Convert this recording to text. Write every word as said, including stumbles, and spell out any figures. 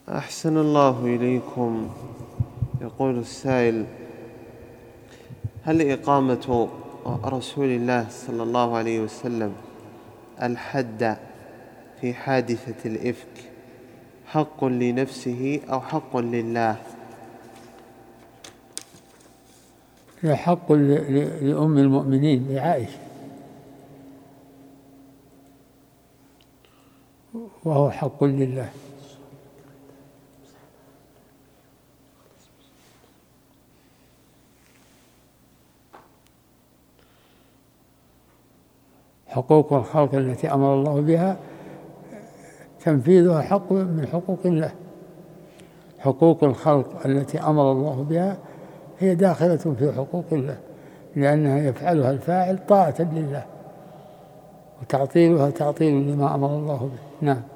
أحسن الله إليكم. يقول السائل: هل إقامة رسول الله صلى الله عليه وسلم الحد في حادثة الإفك حق لنفسه أو حق لله؟ هي حق لأم المؤمنين لعائشة، وهو حق لله. حقوق الخلق التي أمر الله بها تنفيذها حق من حقوق الله. حقوق الخلق التي أمر الله بها هي داخلة في حقوق الله، لأنها يفعلها الفاعل طاعة لله، وتعطيلها تعطيل لما أمر الله به. نعم.